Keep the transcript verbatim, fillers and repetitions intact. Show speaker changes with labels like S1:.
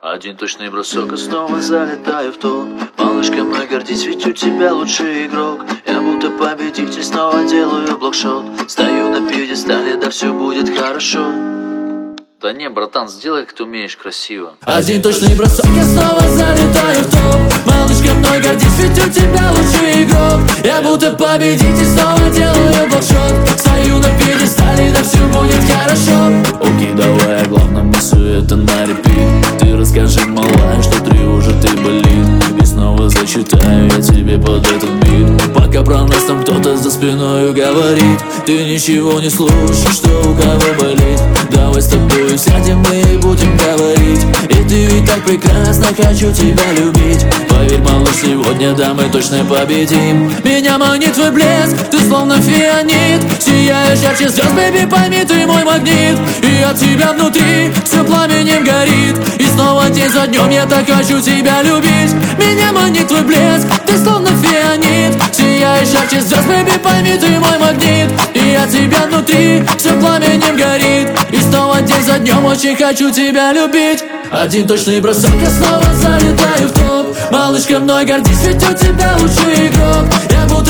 S1: Один точный бросок и снова залетаю в топ. Малышка, мной гордись, ведь у тебя лучший игрок. Я будто победитель, снова делаю блокшот. Стою на пьедестале, да все будет хорошо. Да не, братан, сделай, как ты умеешь, красиво.
S2: Один точный бросок, я снова залетаю в топ. Малышка, мной гордись, ведь у тебя лучший игрок. Я будто победитель, снова делаю блокшот. Стою на пьедестале, да все будет хорошо. Окей, давай, о главном, не суета на репит. Ты расскажи, малая, что тревожит и болит. И снова зачитаю я тебе под этот бит. Пока про нас там кто-то за спиной говорит. Ты ничего не слушаешь, что у кого болит. Давай с тобой сядем мы и будем говорить. И ты ведь так прекрасно, хочу тебя любить. Поверь, малыш, сегодня, да, мы точно победим. Меня манит твой блеск, ты словно фианит. Сияешь ярче звезд, бэби, пойми, ты мой магнит. И от тебя внутри все пламенем горит. И снова день за днем я так хочу тебя любить. Меня манит твой блеск, ты словно фианит. Сияешь ярче звезд, бэби, пойми, ты мой магнит. И от тебя внутри все пламенем горит. И снова день за днем очень хочу тебя любить. Один точный бросок, я снова залетаю в топ. Малышка, мной гордись, ведь у тебя лучший игрок. Я буду